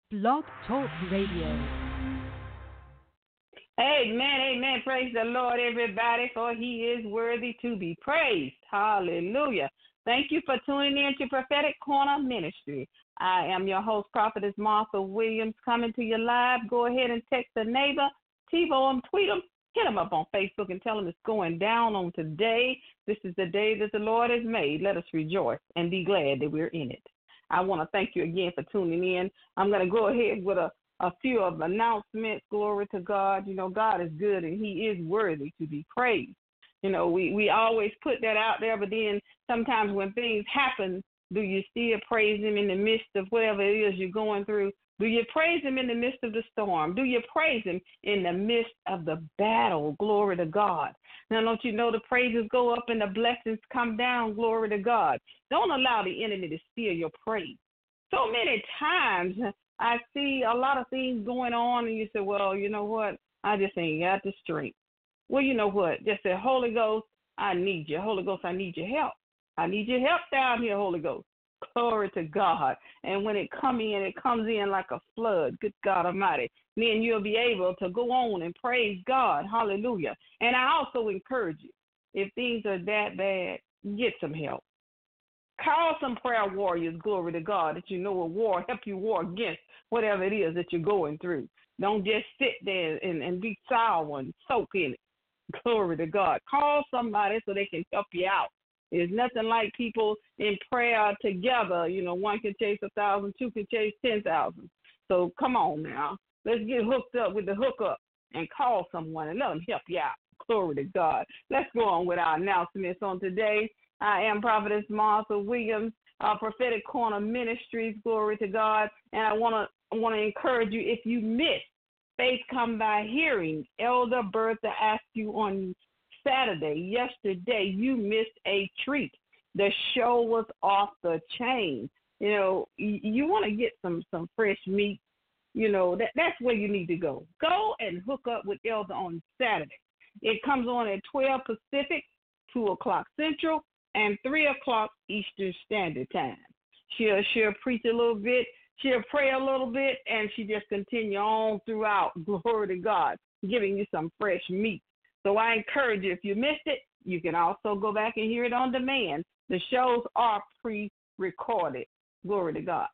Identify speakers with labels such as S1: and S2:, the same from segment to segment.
S1: Blog Talk Radio.
S2: Amen, amen. Praise the Lord, everybody, for he is worthy to be praised. Hallelujah. Thank you for tuning in to Prophetic Corner Ministry. I am your host, Prophetess Martha Williams, coming to you live. Go ahead and text a neighbor, TiVo them, tweet them, hit them up on Facebook and tell them it's going down on today. This is the day that the Lord has made. Let us rejoice and be glad that we're in it. I want to thank you again for tuning in. I'm going to go ahead with a few of announcements. Glory to God. You know, God is good and he is worthy to be praised. You know, we always put that out there, but then sometimes when things happen, do you still praise him in the midst of whatever it is you're going through? Do you praise him in the midst of the storm? Do you praise him in the midst of the battle? Glory to God. Now, don't you know the praises go up and the blessings come down? Glory to God. Don't allow the enemy to steal your praise. So many times I see a lot of things going on, and you say, well, you know what? I just ain't got the strength. Well, you know what? Just say, Holy Ghost, I need you. Holy Ghost, I need your help. I need your help down here, Holy Ghost. Glory to God. And when it comes in like a flood. Good God Almighty. Then you'll be able to go on and praise God. Hallelujah. And I also encourage you, if things are that bad, get some help. Call some prayer warriors, glory to God, that you know will help you war against whatever it is that you're going through. Don't just sit there and be sour and soak in it. Glory to God. Call somebody so they can help you out. There's nothing like people in prayer together. You know, one can chase 1,000, two can chase 10,000. So come on now. Let's get hooked up with the hookup and call someone and let them help you out. Glory to God. Let's go on with our announcements on today. I am Prophetess Martha Williams, Prophetic Corner Ministries. Glory to God. And I want to encourage you, if you missed Faith Come by Hearing, Elder Bertha asked you on Saturday, yesterday, you missed a treat. The show was off the chain. You know, you want to get some fresh meat. You know, that's where you need to go. Go and hook up with Elder on Saturday. It comes on at 12 Pacific, 2 o'clock Central, and 3 o'clock Eastern Standard Time. She'll preach a little bit, she'll pray a little bit, and she just continue on throughout. Glory to God, giving you some fresh meat. So I encourage you, if you missed it, you can also go back and hear it on demand. The shows are pre-recorded. Glory to God.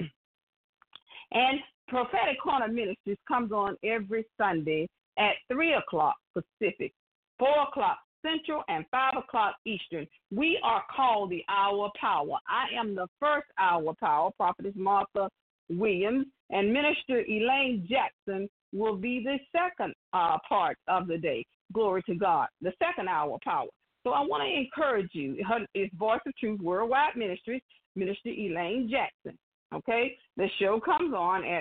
S2: And Prophetic Corner Ministries comes on every Sunday at 3 o'clock Pacific, 4 o'clock Central, and 5 o'clock Eastern. We are called the Hour of Power. I am the first Hour of Power, Prophetess Martha Williams, and Minister Elaine Jackson will be the second part of the day. Glory to God, the second Hour of Power. So I want to encourage you. It's Voice of Truth Worldwide Ministries, Minister Elaine Jackson. Okay, the show comes on at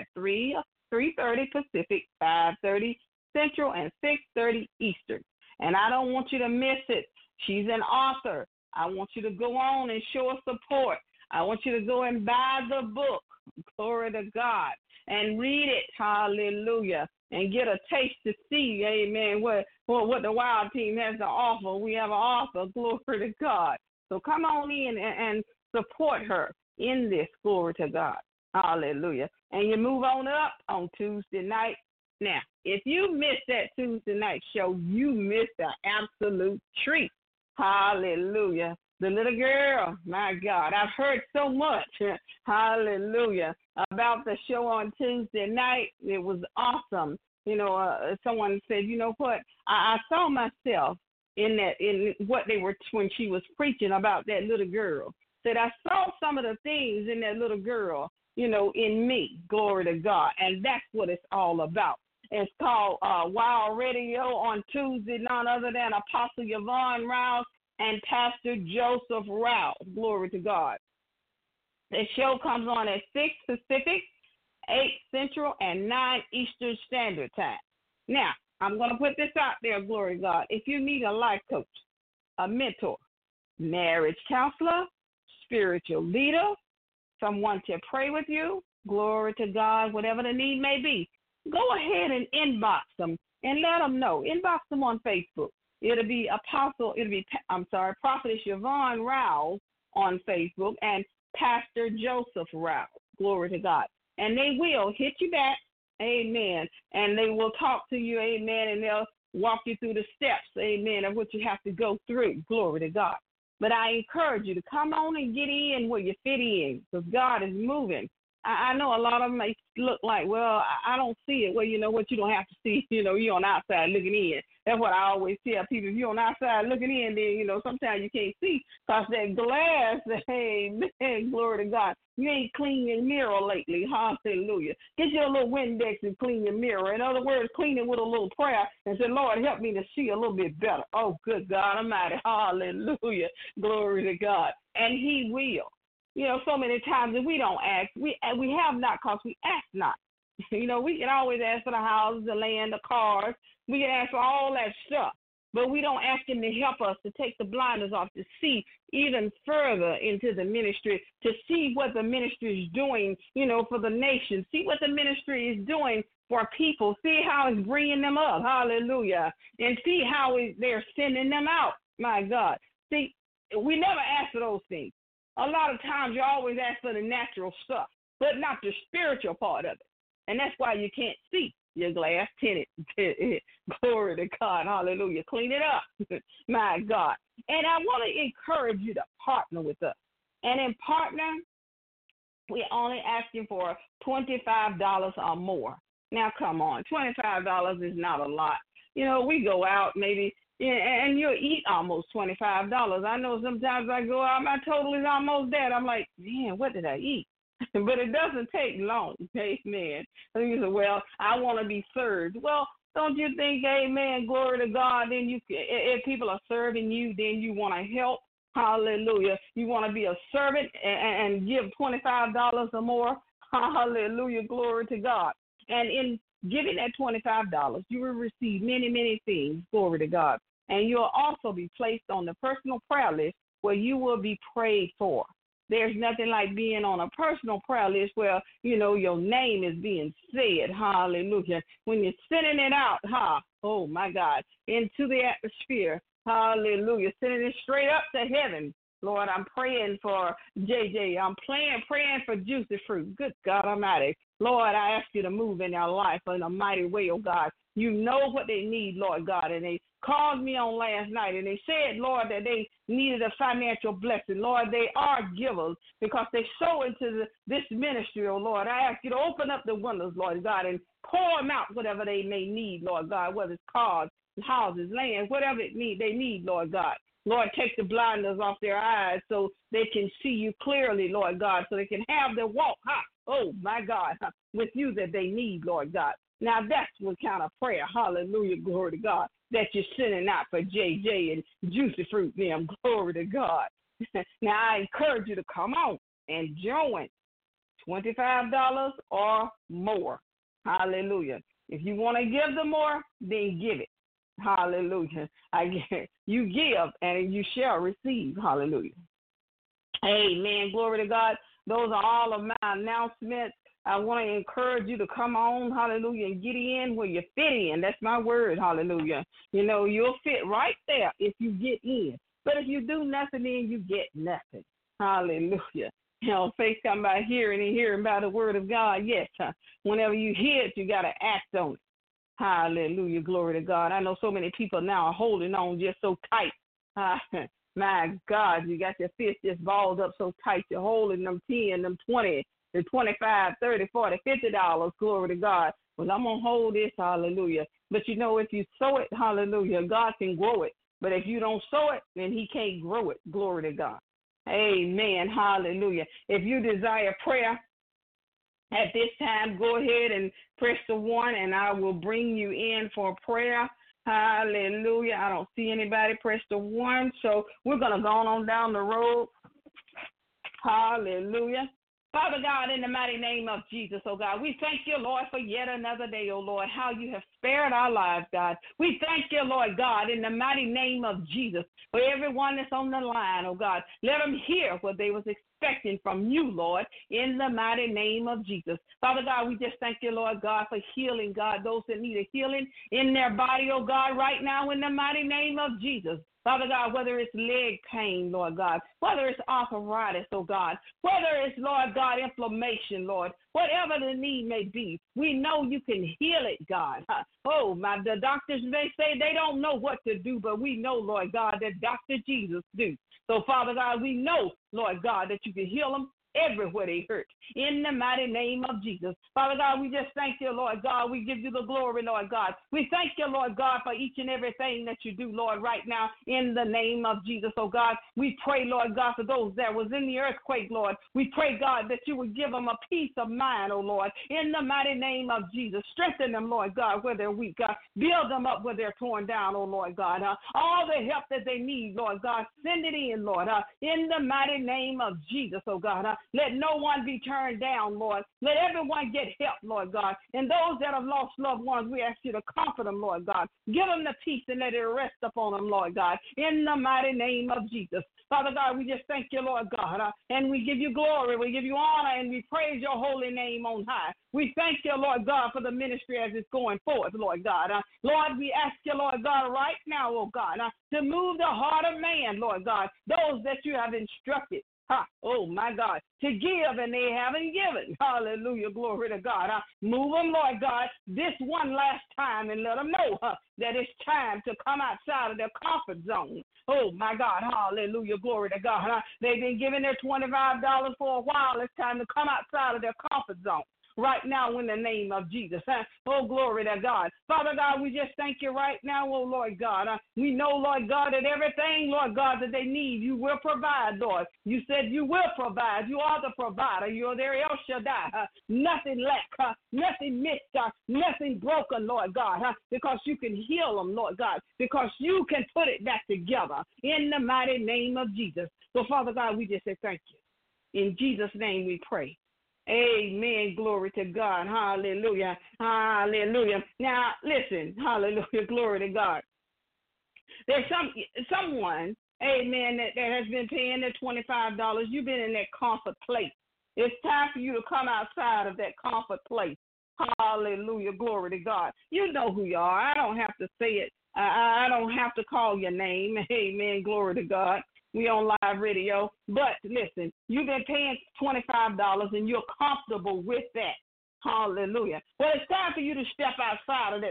S2: 3:30 Pacific, 5:30 Central, and 6:30 Eastern. And I don't want you to miss it. She's an author. I want you to go on and show her support. I want you to go and buy the book. Glory to God. And read it. Hallelujah. And get a taste to see, amen, what the Wild Team has to offer. We have an offer. Glory to God. So come on in and support her in this. Glory to God. Hallelujah. And you move on up on Tuesday night. Now, if you missed that Tuesday night show, you missed an absolute treat. Hallelujah. The little girl, my God, I've heard so much, hallelujah, about the show on Tuesday night. It was awesome. You know, someone said, you know what, I saw myself in what they were when she was preaching about that little girl. Said I saw some of the things in that little girl, you know, in me. Glory to God. And that's what it's all about. It's called Wild Radio on Tuesday, none other than Apostle Yvonne Rouse and Pastor Joseph Rouse. Glory to God. The show comes on at 6 Pacific, 8 Central, and 9 Eastern Standard Time. Now, I'm going to put this out there, glory to God. If you need a life coach, a mentor, marriage counselor, spiritual leader, someone to pray with you, glory to God, whatever the need may be, go ahead and inbox them and let them know. Inbox them on Facebook. It'll be Prophetess Yvonne Rouse on Facebook and Pastor Joseph Rouse. Glory to God. and they will hit you back, amen, and they will talk to you, amen, and they'll walk you through the steps, amen, of what you have to go through, glory to God. But I encourage you to come on and get in where you fit in, because God is moving. I know a lot of them may look like, well, I don't see it. Well, you know what? You don't have to see. You know, you're on the outside looking in. That's what I always tell people. If you're on the outside looking in, then, you know, sometimes you can't see because that glass, amen, glory to God. You ain't cleaned your mirror lately. Hallelujah. Get your little Windex and clean your mirror. In other words, clean it with a little prayer and say, Lord, help me to see a little bit better. Oh, good God Almighty. Hallelujah. Glory to God. And he will. You know, so many times if we don't ask, we have not because we ask not. You know, we can always ask for the houses, the land, the cars. We can ask for all that stuff. But we don't ask him to help us to take the blinders off, to see even further into the ministry, to see what the ministry is doing, you know, for the nation. See what the ministry is doing for people. See how it's bringing them up. Hallelujah. And see how they're sending them out. My God. See, we never ask for those things. A lot of times you always ask for the natural stuff, but not the spiritual part of it. And that's why you can't see your glass tinted. Glory to God. Hallelujah. Clean it up. My God. And I want to encourage you to partner with us. And in partner, we're only asking for $25 or more. Now, come on. $25 is not a lot. You know, we go out maybe, and you'll eat almost $25. I know sometimes I go out, my total is almost dead. I'm like, man, what did I eat? But it doesn't take long, amen. And you say, well, I want to be served. Well, don't you think, amen, glory to God, then if people are serving you, then you want to help. Hallelujah. You want to be a servant and give $25 or more. Hallelujah. Glory to God. And in giving that $25, you will receive many, many things. Glory to God. And you'll also be placed on the personal prayer list where you will be prayed for. There's nothing like being on a personal prayer list where, you know, your name is being said. Hallelujah. When you're sending it out, oh, my God, into the atmosphere. Hallelujah. Sending it straight up to heaven. Lord, I'm praying for JJ. I'm praying for Juicy Fruit. Good God Almighty. Lord, I ask you to move in their life in a mighty way, oh God. You know what they need, Lord God. And they called me on last night and they said, Lord, that they needed a financial blessing. Lord, they are givers because they sow into this ministry, oh Lord. I ask you to open up the windows, Lord God, and pour them out whatever they may need, Lord God, whether it's cars, houses, land, whatever they need, Lord God. Lord, take the blinders off their eyes so they can see you clearly, Lord God, so they can have their walk, oh, my God, with you that they need, Lord God. Now, that's what kind of prayer, hallelujah, glory to God, that you're sending out for JJ and Juicy Fruit, them, glory to God. Now, I encourage you to come on and join $25 or more, hallelujah. If you want to give them more, then give it. Hallelujah. You give and you shall receive. Hallelujah. Amen. Glory to God. Those are all of my announcements. I want to encourage you to come on, hallelujah, and get in where you fit in. That's my word, hallelujah. You know, you'll fit right there if you get in. But if you do nothing, then you get nothing. Hallelujah. You know, faith comes by hearing and hearing by the word of God. Yes, whenever you hear it, you got to act on it. Hallelujah. Glory to God. I know so many people now are holding on just so tight. My God, you got your fist just balled up so tight. You're holding them 10, them 20, the 25, 30, 40, $50. Glory to God. Well, I'm going to hold this. Hallelujah. But you know, if you sow it, hallelujah, God can grow it. But if you don't sow it, then he can't grow it. Glory to God. Amen. Hallelujah. If you desire prayer, at this time, go ahead and press the 1, and I will bring you in for prayer. Hallelujah. I don't see anybody press the 1, so we're going to go on down the road. Hallelujah. Father God, in the mighty name of Jesus, oh God, we thank you, Lord, for yet another day, oh Lord, how you have spared our lives, God. We thank you, Lord God, in the mighty name of Jesus, for everyone that's on the line, oh God. Let them hear what they was expecting from you, Lord, in the mighty name of Jesus. Father God, we just thank you, Lord God, for healing, God, those that need a healing in their body, oh God, right now in the mighty name of Jesus. Father God, whether it's leg pain, Lord God, whether it's arthritis, oh God, whether it's, Lord God, inflammation, Lord, whatever the need may be, we know you can heal it, God. Oh, the doctors may say they don't know what to do, but we know, Lord God, that Dr. Jesus do. So, Father God, we know, Lord God, that you can heal them everywhere they hurt. In the mighty name of Jesus. Father God, we just thank you, Lord God. We give you the glory, Lord God. We thank you, Lord God, for each and everything that you do, Lord, right now in the name of Jesus. Oh God, we pray, Lord God, for those that was in the earthquake, Lord. We pray, God, that you would give them a peace of mind, oh Lord, in the mighty name of Jesus. Strengthen them, Lord God, where they're weak. Build them up where they're torn down, oh Lord God. All the help that they need, Lord God, send it in, Lord, in the mighty name of Jesus, oh God. Let no one be turned down, Lord. Let everyone get help, Lord God. And those that have lost loved ones, we ask you to comfort them, Lord God. Give them the peace and let it rest upon them, Lord God, in the mighty name of Jesus. Father God, we just thank you, Lord God, and we give you glory, we give you honor, and we praise your holy name on high. We thank you, Lord God, for the ministry as it's going forth, Lord God. Lord, we ask you, Lord God, right now, oh God, to move the heart of man, Lord God, those that you have instructed. Oh, my God, to give and they haven't given. Hallelujah, glory to God. Move them, Lord God, this one last time and let them know that it's time to come outside of their comfort zone. Oh, my God, hallelujah, glory to God. They've been giving their $25 for a while. It's time to come outside of their comfort zone. Right now in the name of Jesus. Oh, glory to God. Father God, we just thank you right now, oh, Lord God. We know, Lord God, that everything, Lord God, that they need, you will provide, Lord. You said you will provide. You are the provider. You're there, El Shaddai. Nothing lack, nothing missed, nothing broken, Lord God, because you can heal them, Lord God, because you can put it back together in the mighty name of Jesus. So, Father God, we just say thank you. In Jesus' name we pray. Amen. Glory to God. Hallelujah. Hallelujah. Now, listen. Hallelujah. Glory to God. There's someone, amen, that has been paying the $25. You've been in that comfort place. It's time for you to come outside of that comfort place. Hallelujah. Glory to God. You know who you are. I don't have to say it. I don't have to call your name. Amen. Glory to God. We on live radio. But listen, you've been paying $25 and you're comfortable with that. Hallelujah. Well, it's time for you to step outside of that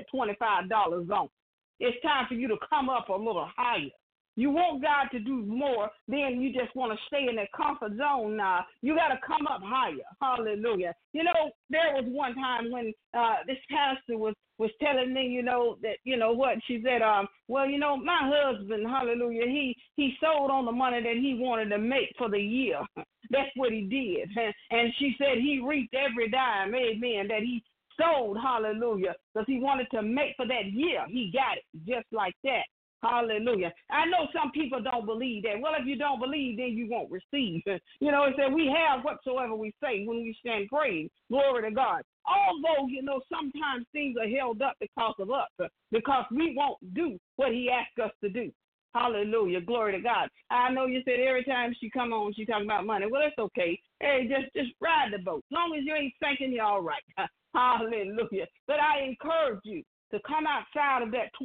S2: $25 zone. It's time for you to come up a little higher. You want God to do more than you just want to stay in that comfort zone now. You got to come up higher. Hallelujah. You know, there was one time when this pastor was telling me, you know, that, you know what, she said, well, you know, my husband, hallelujah, he sold on the money that he wanted to make for the year. That's what he did. And she said he reaped every dime, amen, that he sold, hallelujah, because he wanted to make for that year. He got it just like that. Hallelujah. I know some people don't believe that. Well, if you don't believe, then you won't receive. You know, it said we have whatsoever we say when we stand praying. Glory to God. Although, you know, sometimes things are held up because of us, because we won't do what he asked us to do. Hallelujah. Glory to God. I know you said every time she come on, she talking about money. Well, it's okay. Hey, just ride the boat. As long as you ain't sinking, you're all right. Hallelujah. But I encourage you to come outside of that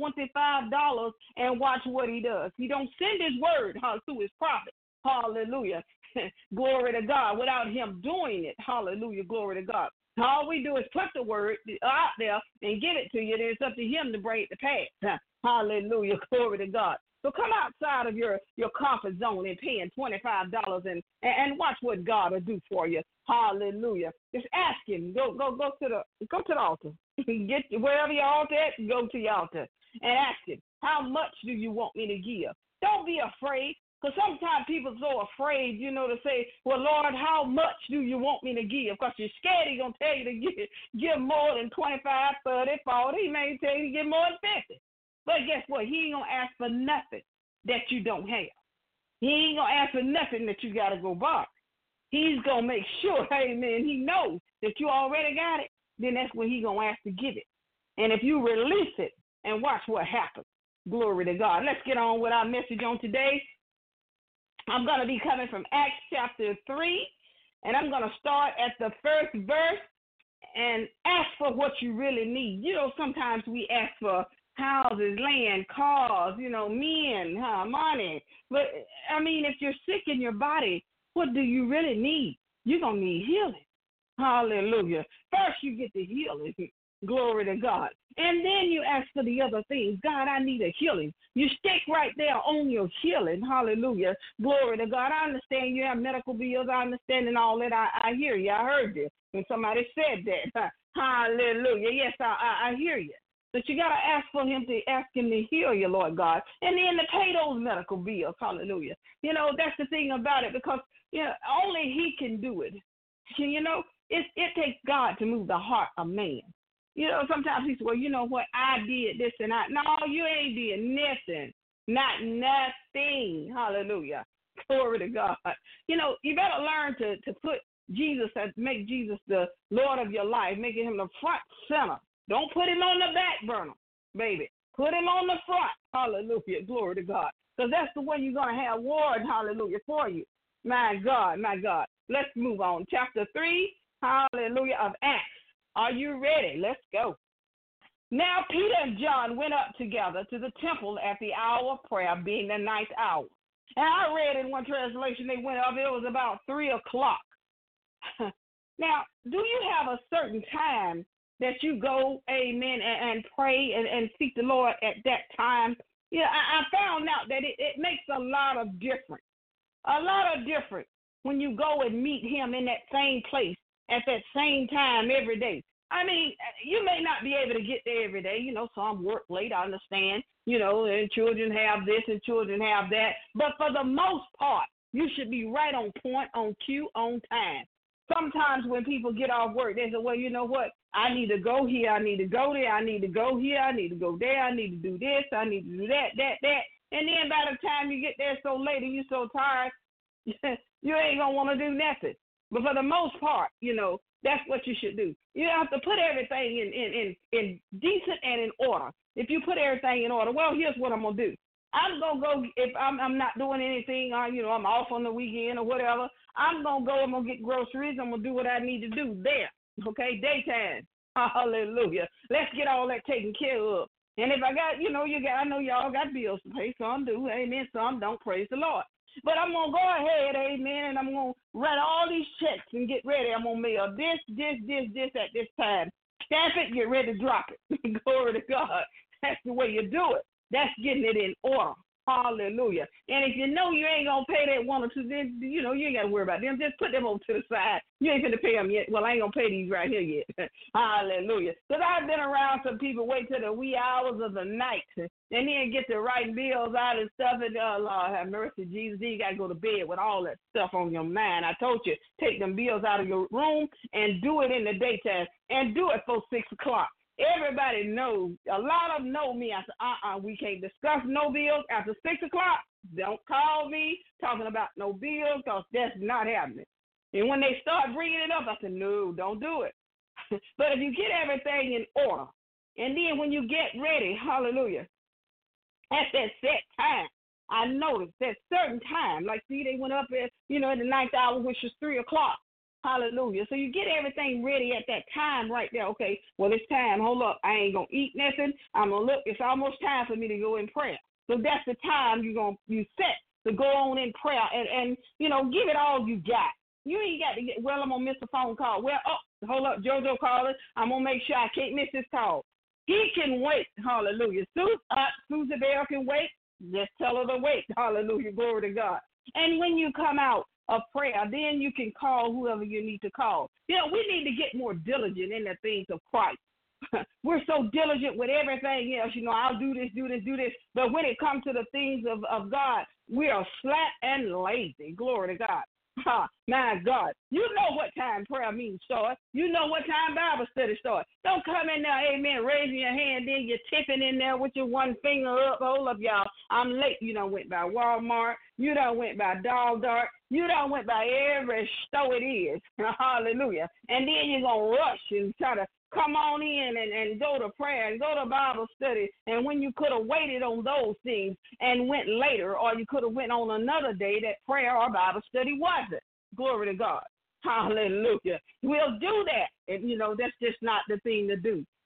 S2: $25 and watch what he does. He don't send his word through his prophet. Hallelujah. Glory to God without him doing it. Hallelujah. Glory to God. All we do is put the word out there and give it to you. Then it's up to him to bring it to pass. Hallelujah. Glory to God. So come outside of your comfort zone and paying $25 and watch what God will do for you. Hallelujah. Just ask him. Go to the altar. Get wherever your altar at, go to your altar and ask him, how much do you want me to give? Don't be afraid, because sometimes people are so afraid, you know, to say, well, Lord, how much do you want me to give? Because you're scared he's going to tell you to give more than 25, 30, 40. He may tell you to give more than 50. But guess what? He ain't going to ask for nothing that you don't have. He ain't going to ask for nothing that you got to go borrow. He's going to make sure, amen, he knows that you already got it. Then that's when he's going to ask to give it. And if you release it and watch what happens. Glory to God. Let's get on with our message on today. I'm going to be coming from Acts chapter 3, and I'm going to start at the first verse and ask for what you really need. You know, sometimes we ask for houses, land, cars, men, money. But, if you're sick in your body, what do you really need? You're going to need healing. Hallelujah. First, you get the healing. Glory to God. And then you ask for the other things. God, I need a healing. You stick right there on your healing. Hallelujah. Glory to God. I understand you have medical bills. I understand and all that. I hear you. I heard you when somebody said that. Hallelujah. Yes, I hear you. But you got to ask him to heal you, Lord God. And then to pay those medical bills. Hallelujah. That's the thing about it, because, only he can do it. It takes God to move the heart of man. Sometimes he says, well, you know what? I did this and that. No, you ain't did nothing. Not nothing. Hallelujah. Glory to God. You better learn to put Jesus, make Jesus the Lord of your life, making him the front center. Don't put him on the back burner, baby. Put him on the front. Hallelujah. Glory to God. Because that's the one you're going to have ward, hallelujah, for you. My God, my God. Let's move on. Chapter 3, hallelujah, of Acts. Are you ready? Let's go. Now Peter and John went up together to the temple at the hour of prayer, being the ninth hour. And I read in one translation they went up, it was about 3 o'clock. Now, do you have a certain time that you go, amen, and pray and seek the Lord at that time? I found out that it makes a lot of difference. A lot of difference when you go and meet him in that same place at that same time every day. You may not be able to get there every day. Some work late, I understand, and children have this and children have that. But for the most part, you should be right on point, on cue, on time. Sometimes when people get off work, they say, well, you know what? I need to go here. I need to go there. I need to go here. I need to go there. I need to do this. I need to do that. And then by the time you get there so late and you're so tired, you ain't going to want to do nothing. But for the most part, that's what you should do. You have to put everything in decent and in order. If you put everything in order, well, here's what I'm going to do. I'm going to go, if I'm not doing anything, I'm off on the weekend or whatever, I'm going to get groceries. I'm going to do what I need to do there. Okay, daytime. Hallelujah. Let's get all that taken care of. And if I got, I know y'all got bills to pay. Some do, amen. Some don't, praise the Lord. But I'm going to go ahead, amen, and I'm going to write all these checks and get ready. I'm going to mail this at this time. Stamp it, get ready to drop it. Glory to God. That's the way you do it. That's getting it in order. Hallelujah. And if you know you ain't going to pay that one or two, then, you ain't got to worry about them. Just put them over to the side. You ain't going to pay them yet. Well, I ain't going to pay these right here yet. Hallelujah. Because I've been around some people wait till the wee hours of the night and then get to writing bills out and stuff. And, Lord have mercy, Jesus. Then you got to go to bed with all that stuff on your mind. I told you, take them bills out of your room and do it in the daytime and do it for 6 o'clock. Everybody knows. A lot of them know me. I said, we can't discuss no bills after 6 o'clock. Don't call me talking about no bills, because that's not happening. And when they start bringing it up, I said, no, don't do it. But if you get everything in order, and then when you get ready, hallelujah, at that set time, I noticed that certain time, like, see, they went up at, in the ninth hour, which is 3 o'clock. Hallelujah. So you get everything ready at that time right there. Okay, well, it's time. Hold up. I ain't going to eat nothing. I'm going to look. It's almost time for me to go in prayer. So that's the time you set to go on in prayer and give it all you got. You ain't got to get, well, I'm going to miss a phone call. Well, hold up. JoJo calling. I'm going to make sure I can't miss this call. He can wait. Hallelujah. Susie Bell can wait. Just tell her to wait. Hallelujah. Glory to God. And when you come out of prayer, then you can call whoever you need to call. We need to get more diligent in the things of Christ. We're so diligent with everything else. I'll do this. But when it comes to the things of God, we are slack and lazy. Glory to God. My God. You know what time prayer means start. You know what time Bible study start. Don't come in there, amen, raising your hand, then you're tipping in there with your one finger up. Hold up, y'all. I'm late. You done went by Walmart. You done went by Dog Dart. You done went by every store it is. Hallelujah. And then you're going to rush and try to come on in and go to prayer and go to Bible study. And when you could have waited on those things and went later, or you could have went on another day that prayer or Bible study wasn't. Glory to God. Hallelujah. We'll do that. And, that's just not the thing to do.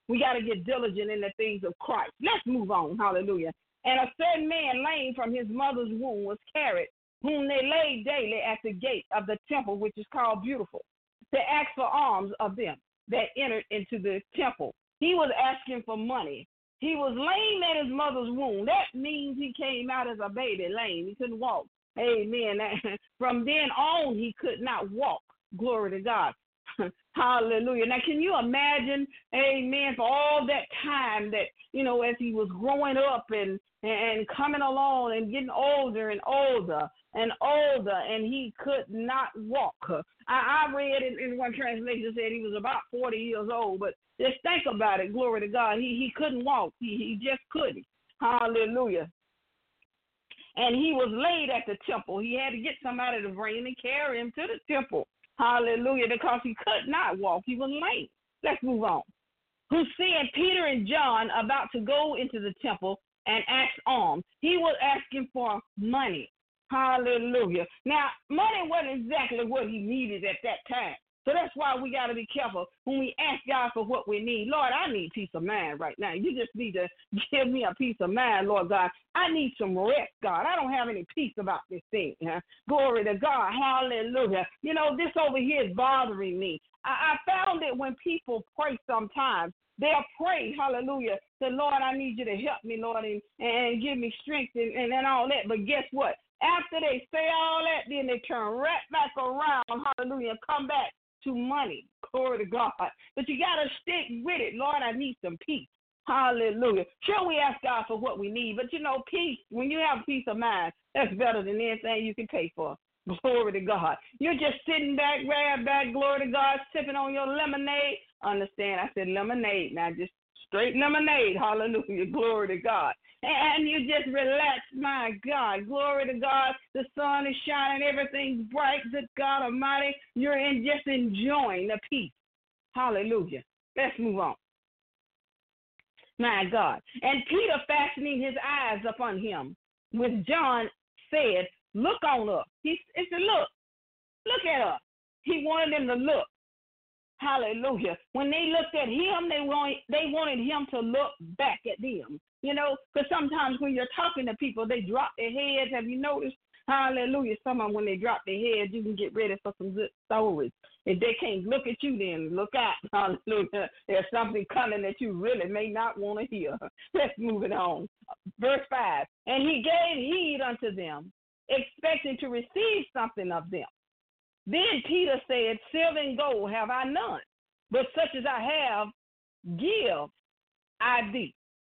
S2: We got to get diligent in the things of Christ. Let's move on. Hallelujah. And a certain man lame from his mother's womb was carried, whom they laid daily at the gate of the temple, which is called Beautiful, to ask for alms of them that entered into the temple. He was asking for money. He was lame at his mother's womb. That means he came out as a baby lame. He couldn't walk. Amen. From then on, he could not walk. Glory to God. Hallelujah. Now, can you imagine, amen, for all that time that, as he was growing up and coming along and getting older and older and older, and he could not walk. I read in one translation said he was about 40 years old, but just think about it. Glory to God. He couldn't walk. He just couldn't. Hallelujah. And he was laid at the temple. He had to get somebody to bring him and carry him to the temple. Hallelujah, because he could not walk. He was lame. Let's move on. Who seeing Peter and John about to go into the temple and ask alms. He was asking for money. Hallelujah. Now, money wasn't exactly what he needed at that time. So that's why we got to be careful when we ask God for what we need. Lord, I need peace of mind right now. You just need to give me a peace of mind, Lord God. I need some rest, God. I don't have any peace about this thing. Glory to God. Hallelujah. This over here is bothering me. I found that when people pray sometimes, they'll pray, hallelujah, say, Lord, I need you to help me, Lord, and give me strength and all that. But guess what? After they say all that, then they turn right back around, hallelujah, and come back to money. Glory to God. But you got to stick with it. Lord, I need some peace. Hallelujah. Sure, we ask God for what we need, but peace, when you have peace of mind, that's better than anything you can pay for. Glory to God. You're just sitting back, right back, glory to God, sipping on your lemonade. Understand, I said lemonade, now just straight lemonade. Hallelujah. Glory to God. And you just relax, my God. Glory to God. The sun is shining. Everything's bright. Good God Almighty. You're just enjoying the peace. Hallelujah. Let's move on. My God. And Peter, fastening his eyes upon him, with John, said, look on us. He said, look at us. He wanted them to look. Hallelujah. When they looked at him, they wanted him to look back at them. Because sometimes when you're talking to people, they drop their heads. Have you noticed? Hallelujah. Some of them, when they drop their heads, you can get ready for some good stories. If they can't look at you, then look out. Hallelujah. There's something coming that you really may not want to hear. Let's move it on. Verse 5. And he gave heed unto them, expecting to receive something of them. Then Peter said, silver and gold have I none, but such as I have, give I thee.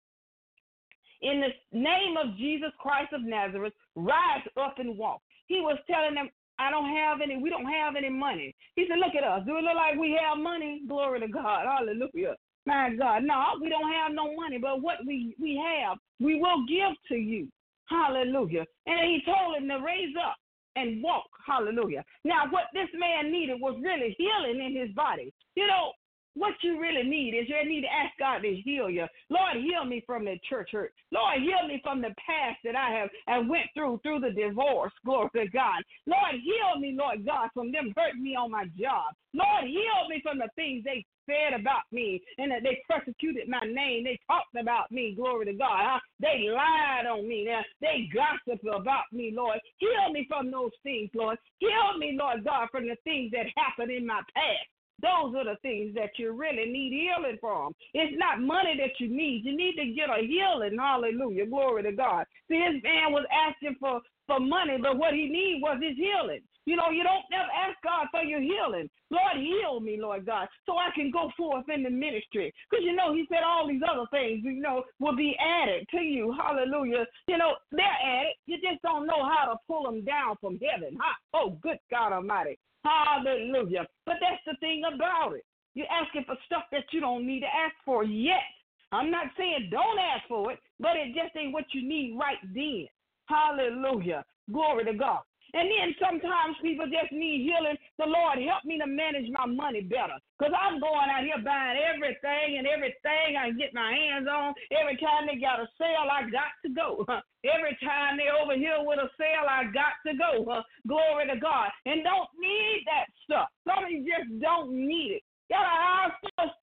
S2: In the name of Jesus Christ of Nazareth, rise up and walk. He was telling them, we don't have any money. He said, look at us. Do it look like we have money? Glory to God. Hallelujah. My God. No, we don't have no money, but what we have, we will give to you. Hallelujah. And he told him to raise up and walk. Hallelujah. Now, what this man needed was really healing in his body. What you really need is you need to ask God to heal you. Lord, heal me from the church hurt. Lord, heal me from the past that I have and went through the divorce. Glory to God. Lord, heal me, Lord God, from them hurting me on my job. Lord, heal me from the things they said about me and that they persecuted my name. They talked about me. Glory to God. They lied on me. They gossiped about me, Lord. Heal me from those things, Lord. Heal me, Lord God, from the things that happened in my past. Those are the things that you really need healing from. It's not money that you need. You need to get a healing. Hallelujah. Glory to God. See, this man was asking for money, but what he needed was his healing. You don't never ask God for your healing. Lord, heal me, Lord God, so I can go forth in the ministry. Because, he said all these other things, will be added to you. Hallelujah. They're added. You just don't know how to pull them down from heaven. Oh, good God Almighty. Hallelujah. But that's the thing about it. You're asking for stuff that you don't need to ask for yet. I'm not saying don't ask for it, but it just ain't what you need right then. Hallelujah. Glory to God. And then sometimes people just need healing. The Lord, help me to manage my money better. Because I'm going out here buying everything I can get my hands on. Every time they got a sale, I got to go. Every time they over here with a sale, I got to go. Glory to God. And don't need that stuff. Some of you just don't need it. Got a house full of stuff. Need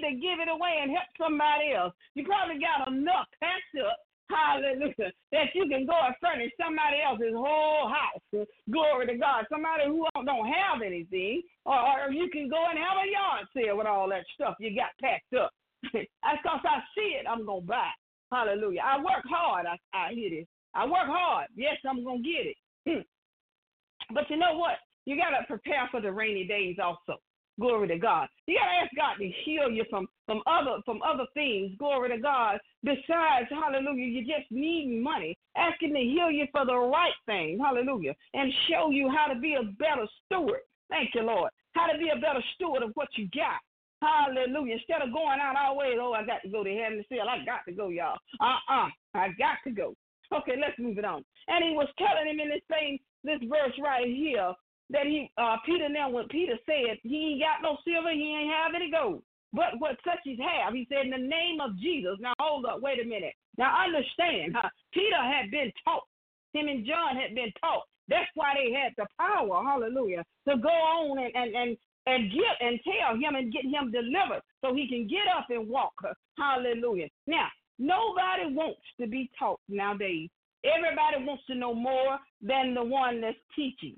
S2: to give it away and help somebody else. You probably got enough packed up, hallelujah, that you can go and furnish somebody else's whole house. Glory to God. Somebody who don't have anything, or you can go and have a yard sale with all that stuff you got packed up. That's because I see it, I'm going to buy. Hallelujah. I work hard. I hear this. I work hard. Yes, I'm going to get it. But you know what? You got to prepare for the rainy days also. Glory to God. You got to ask God to heal you from other things. Glory to God. Besides, hallelujah, you just need money. Ask Him to heal you for the right thing. Hallelujah. And show you how to be a better steward. Thank you, Lord. How to be a better steward of what you got. Hallelujah. Instead of going out always, I got to go to heaven and sale. I got to go, y'all. I got to go. Okay, let's move it on. And he was telling him in this verse right here that when Peter said, he ain't got no silver, he ain't have any gold. But what such as have, he said, in the name of Jesus. Now, hold up, wait a minute. Now, understand, Peter had been taught. Him and John had been taught. That's why they had the power, hallelujah, to go on and get and tell him and get him delivered so he can get up and walk. Hallelujah. Now, nobody wants to be taught nowadays. Everybody wants to know more than the one that's teaching.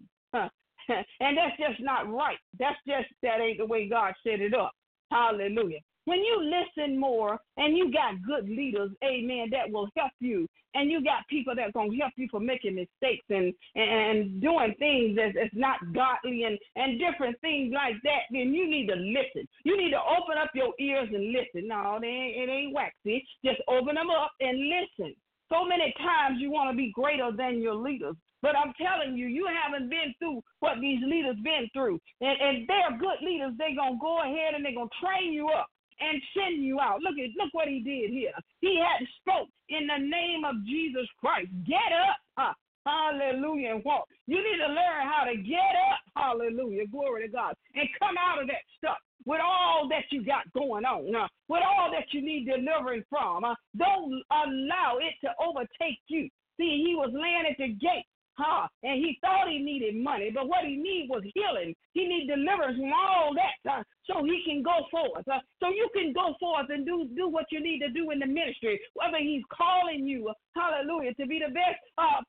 S2: And that's just not right. That ain't the way God set it up. Hallelujah. When you listen more and you got good leaders, amen, that will help you, and you got people that's going to help you for making mistakes and doing things that's not godly and different things like that, then you need to listen. You need to open up your ears and listen. No, it ain't waxy. Just open them up and listen. So many times you want to be greater than your leaders. But I'm telling you, you haven't been through what these leaders been through. And they're good leaders. They're going to go ahead and they're going to train you up and send you out. Look what he did here. He had spoke in the name of Jesus Christ. Get up. Hallelujah. And walk. You need to learn how to get up. Hallelujah. Glory to God. And come out of that stuff with all that you got going on. With all that you need delivering from. Don't allow it to overtake you. See, he was laying at the gate. And he thought he needed money, but what he needed was healing. He needed deliverance from all that so he can go forth. So you can go forth and do what you need to do in the ministry, whether he's calling you, hallelujah, to be the best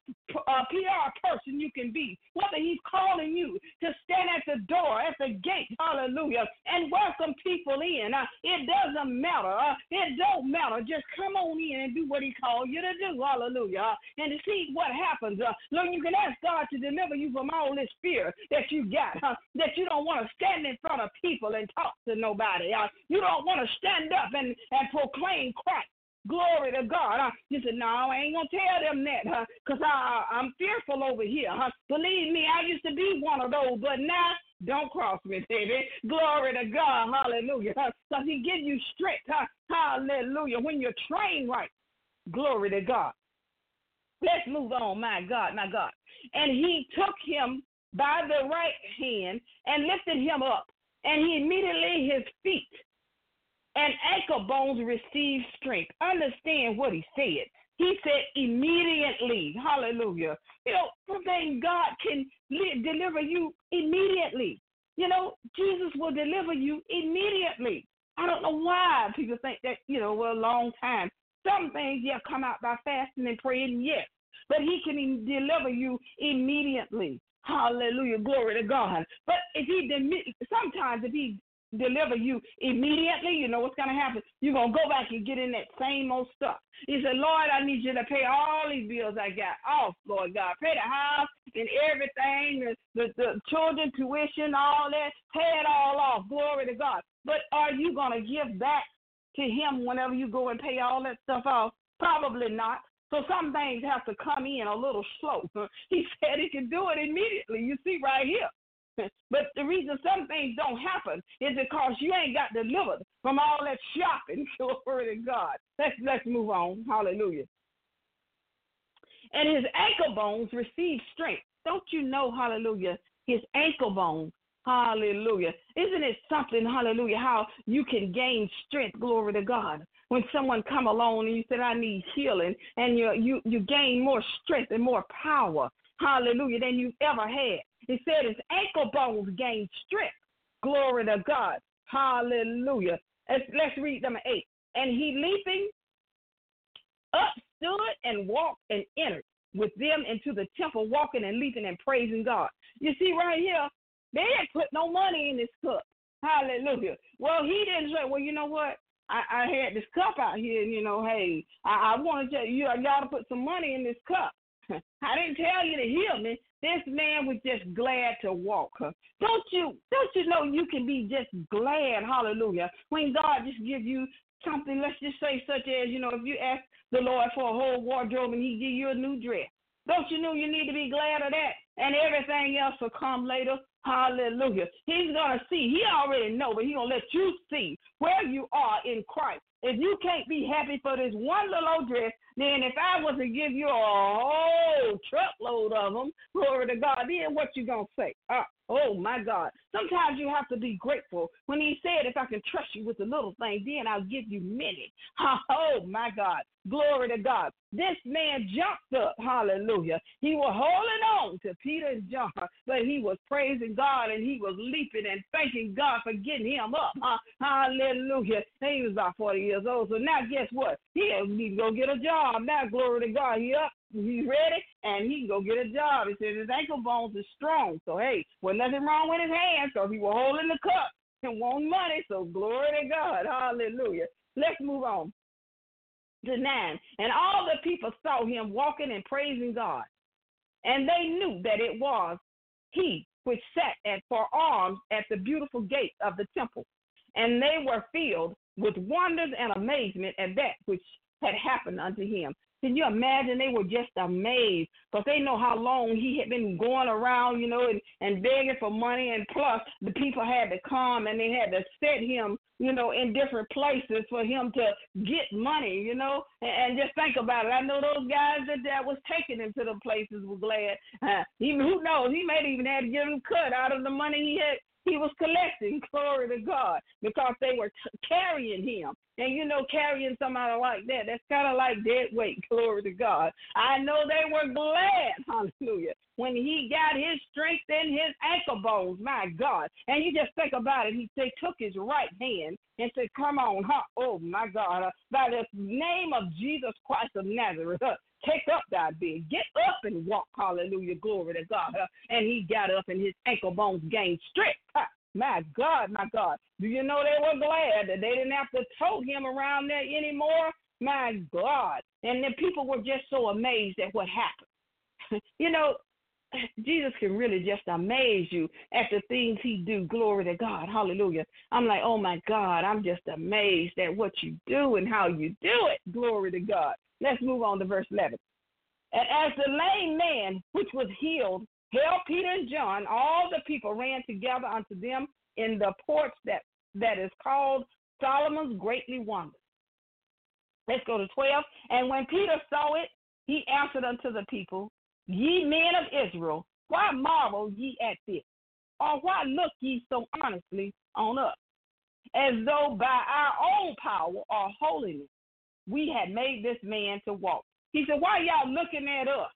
S2: PR person you can be, whether he's calling you to stand at the door, at the gate, hallelujah, and welcome people in. It doesn't matter. It don't matter. Just come on in and do what he called you to do, hallelujah, and to see what happens. Lord, you can ask God to deliver you from all this fear that you got, that you don't want to stand in front of people and talk to nobody. You don't want to stand up and proclaim Christ. Glory to God. You said, no, I ain't going to tell them that because I'm fearful over here. Believe me, I used to be one of those, but now don't cross me, baby. Glory to God. Hallelujah. Because he gives you strength. Hallelujah. When you're trained right. Glory to God. Let's move on. My God, my God. And he took him by the right hand and lifted him up. And he immediately his feet and ankle bones received strength. Understand what he said. He said immediately. Hallelujah. You know, something God can deliver you immediately. You know, Jesus will deliver you immediately. I don't know why people think that, a long time. Some things, come out by fasting and praying, yes. But he can deliver you immediately. Hallelujah. Glory to God. But if he deliver you immediately, you know what's going to happen? You're going to go back and get in that same old stuff. He said, Lord, I need you to pay all these bills I got off, Lord God. Pay the house and everything, the children tuition, all that. Pay it all off. Glory to God. But are you going to give back to him whenever you go and pay all that stuff off? Probably not. So some things have to come in a little slow. He said he can do it immediately. You see right here. But the reason some things don't happen is because you ain't got delivered from all that shopping. Glory to God. Let's move on. Hallelujah. And his ankle bones received strength. Don't you know, hallelujah, his ankle bones. Hallelujah. Isn't it something, hallelujah, how you can gain strength, glory to God. When someone come along and you said, I need healing, and you gain more strength and more power, hallelujah, than you've ever had. It said his ankle bones gained strength, glory to God, hallelujah. Let's read number 8. And he leaping up stood and walked and entered with them into the temple, walking and leaping and praising God. You see right here, they didn't put no money in this cup. Hallelujah. Well, he didn't say, well, you know what? I had this cup out here, and, hey, I want to tell you, I got to put some money in this cup. I didn't tell you to heal me. This man was just glad to walk. Don't you know you can be just glad, hallelujah, when God just give you something, let's just say such as, if you ask the Lord for a whole wardrobe and he give you a new dress. Don't you know you need to be glad of that? And everything else will come later. Hallelujah. He's going to see. He already know, but he's going to let you see where you are in Christ. If you can't be happy for this one little old dress, then if I was to give you a whole truckload of them, glory to God, then what you going to say? Oh, my God. Sometimes you have to be grateful. When he said, if I can trust you with the little thing, then I'll give you many. Oh, my God. Glory to God. This man jumped up. Hallelujah. He was holding on to Peter and John, but he was praising God and he was leaping and thanking God for getting him up. Hallelujah. He was about 40 years old. So now guess what? He needs to go get a job. Now, glory to God. He up. He's ready, and he can go get a job. He said his ankle bones are strong. So, hey, well, nothing wrong with his hands because he was holding the cup and wanting money. So, glory to God. Hallelujah. Let's move on to 9. And all the people saw him walking and praising God. And they knew that it was he which sat for alms at the beautiful gate of the temple. And they were filled with wonders and amazement at that which had happened unto him. Can you imagine? They were just amazed because they know how long he had been going around, and begging for money. And plus, the people had to come and they had to set him, in different places for him to get money, And just think about it. I know those guys that was taking him to the places were glad. Even who knows? He may even have to get him cut out of the money he was collecting, glory to God, because they were carrying him. And, carrying somebody like that, that's kind of like dead weight, glory to God. I know they were glad, hallelujah, when he got his strength in his ankle bones, my God. And you just think about it. They took his right hand and said, come on, oh, my God, by the name of Jesus Christ of Nazareth, take up thy bed. Get up and walk, hallelujah, glory to God. And he got up and his ankle bones gained strength. My God, my God. Do you know they were glad that they didn't have to tote him around there anymore? My God. And the people were just so amazed at what happened. Jesus can really just amaze you at the things he do. Glory to God. Hallelujah. I'm like, oh, my God, I'm just amazed at what you do and how you do it. Glory to God. Let's move on to verse 11. And as the lame man which was healed held Peter and John, all the people ran together unto them in the porch that is called Solomon's Greatly Wonders. Let's go to 12. And when Peter saw it, he answered unto the people, Ye men of Israel, why marvel ye at this? Or why look ye so earnestly on us, as though by our own power or holiness we had made this man to walk? He said, why y'all looking at us?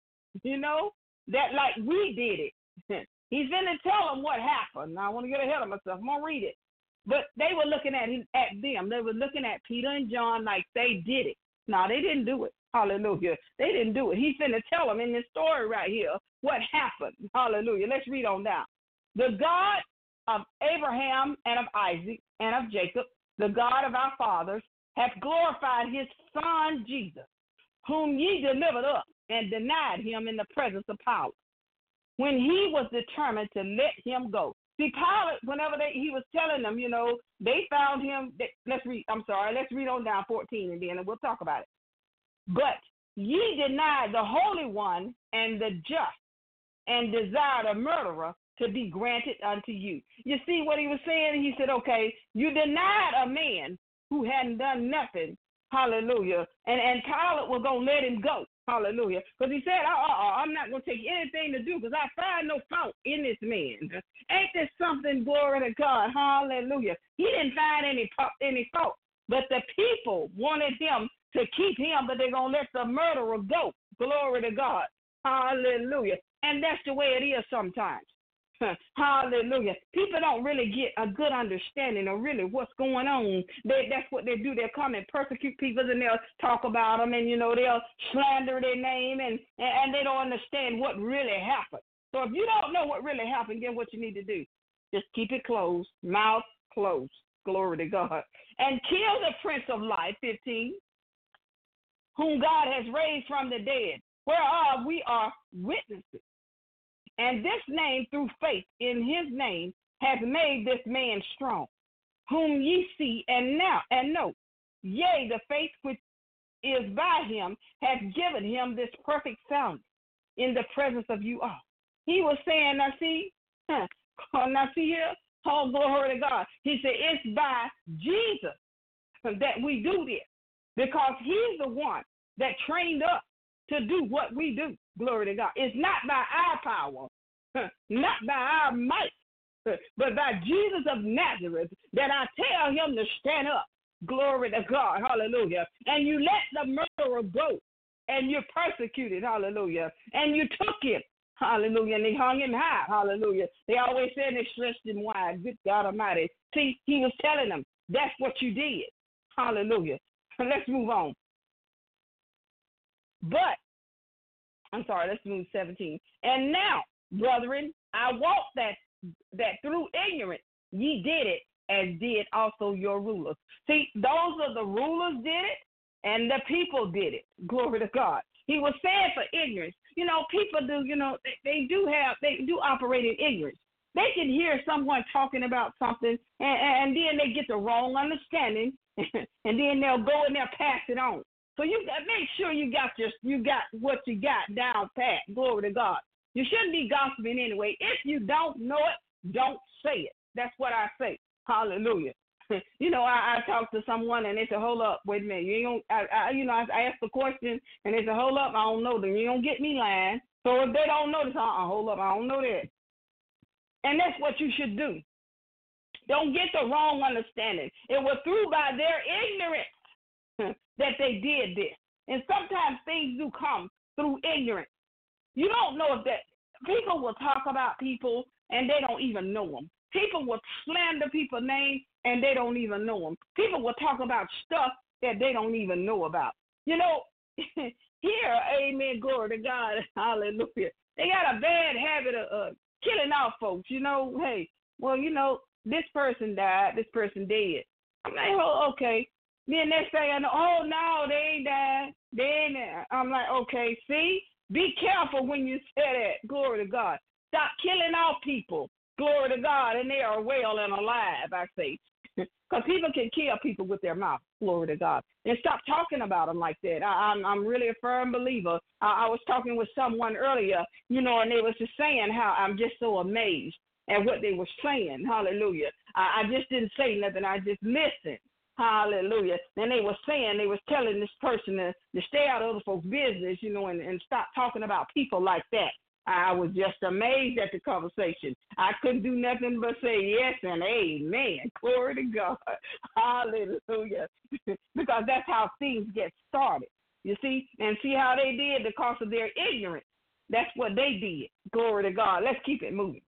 S2: That like we did it. He's going to tell them what happened. Now, I want to get ahead of myself. I'm going to read it. But they were looking at them. They were looking at Peter and John like they did it. No, they didn't do it. Hallelujah. They didn't do it. He's going to tell them in this story right here what happened. Hallelujah. Let's read on down. The God of Abraham and of Isaac and of Jacob, the God of our fathers, hath glorified his son Jesus, whom ye delivered up and denied him in the presence of Pilate, when he was determined to let him go. See, Pilate, whenever he was telling them, they found him. Let's read on down 14 and then we'll talk about it. But ye denied the Holy One and the just, and desired a murderer to be granted unto you. You see what he was saying? He said, okay, you denied a man who hadn't done nothing. Hallelujah. And Pilate was going to let him go. Hallelujah. Because he said, I'm not going to take anything to do because I find no fault in this man. Ain't this something? Glory to God. Hallelujah. He didn't find any fault. But the people wanted him to keep him, but they're going to let the murderer go. Glory to God. Hallelujah. And that's the way it is sometimes. Hallelujah. People don't really get a good understanding of really what's going on. That's what they do. They come and persecute people, and they'll talk about them, and, they'll slander their name, and they don't understand what really happened. So if you don't know what really happened, then what you need to do, just keep it closed, mouth closed. Glory to God. And kill the Prince of Life, 15, whom God has raised from the dead, whereof we are witnesses. And this name, through faith in his name, has made this man strong, whom ye see and know. Yea, the faith which is by him has given him this perfect sound in the presence of you all. He was saying, now see here, oh, glory to God. He said, it's by Jesus that we do this, because he's the one that trained us to do what we do. Glory to God. It's not by our power, not by our might, but by Jesus of Nazareth that I tell him to stand up. Glory to God. Hallelujah. And you let the murderer go, and you persecuted. Hallelujah. And you took him. Hallelujah. And they hung him high. Hallelujah. They always said they stretched him wide. Good God Almighty. See, he was telling them, that's what you did. Hallelujah. Let's move on. But, let's move 17. And now, brethren, I wot that through ignorance ye did it, as did also your rulers. See, those of the rulers did it, and the people did it. Glory to God. He was saying for ignorance. People do, they do operate in ignorance. They can hear someone talking about something, and then they get the wrong understanding, and then they'll go and they'll pass it on. So you got make sure you got what you got down pat. Glory to God. You shouldn't be gossiping anyway. If you don't know it, don't say it. That's what I say. Hallelujah. I talked to someone and they said, hold up, wait a minute. I asked the question and they said, hold up, I don't know them. You don't get me lying. So if they don't know this, hold up, I don't know that. And that's what you should do. Don't get the wrong understanding. It was through by their ignorance that they did this. And sometimes things do come through ignorance. You don't know if that people will talk about people and they don't even know them. People will slander people's names and they don't even know them. People will talk about stuff that they don't even know about. Here, amen, glory to God, hallelujah. They got a bad habit of killing off folks. Hey, well, this person died, this person dead. I'm like, oh, okay. Then they say, oh, no, they ain't died. They ain't there. I'm like, okay, see? Be careful when you say that. Glory to God. Stop killing off people. Glory to God. And they are well and alive, I say. Because people can kill people with their mouth. Glory to God. And stop talking about them like that. I'm really a firm believer. I was talking with someone earlier, and they was just saying how I'm just so amazed at what they were saying. Hallelujah. I just didn't say nothing. I just listened. Hallelujah. And they was telling this person to stay out of other folks' business, and stop talking about people like that. I was just amazed at the conversation. I couldn't do nothing but say yes and amen. Glory to God. Hallelujah. Because that's how things get started. You see? And see how they did because of their ignorance. That's what they did. Glory to God. Let's keep it moving.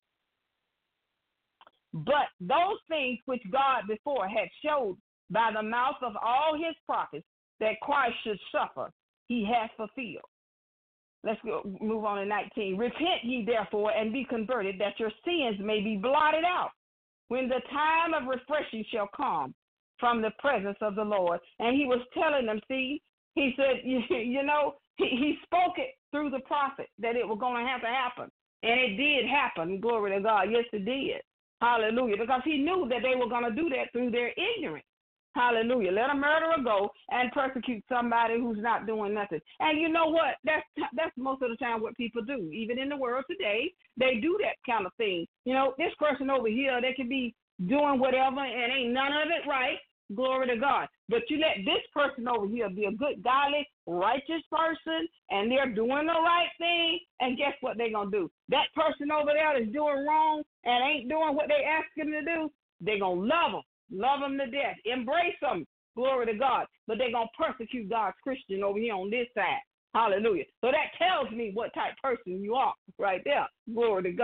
S2: But those things which God before had showed by the mouth of all his prophets that Christ should suffer, he hath fulfilled. Let's move on to 19. Repent ye therefore and be converted, that your sins may be blotted out, when the time of refreshing shall come from the presence of the Lord. And he was telling them, see, he said, he spoke it through the prophet that it was going to happen. And it did happen. Glory to God. Yes, it did. Hallelujah. Because he knew that they were going to do that through their ignorance. Hallelujah. Let a murderer go and persecute somebody who's not doing nothing. And you know what? That's most of the time what people do. Even in the world today, they do that kind of thing. This person over here, they can be doing whatever and ain't none of it right. Glory to God. But you let this person over here be a good, godly, righteous person, and they're doing the right thing, and guess what they're going to do? That person over there is doing wrong and ain't doing what they ask him to do, they're going to love them. Love them to death. Embrace them. Glory to God. But they're going to persecute God's Christian over here on this side. Hallelujah. So that tells me what type of person you are right there. Glory to God.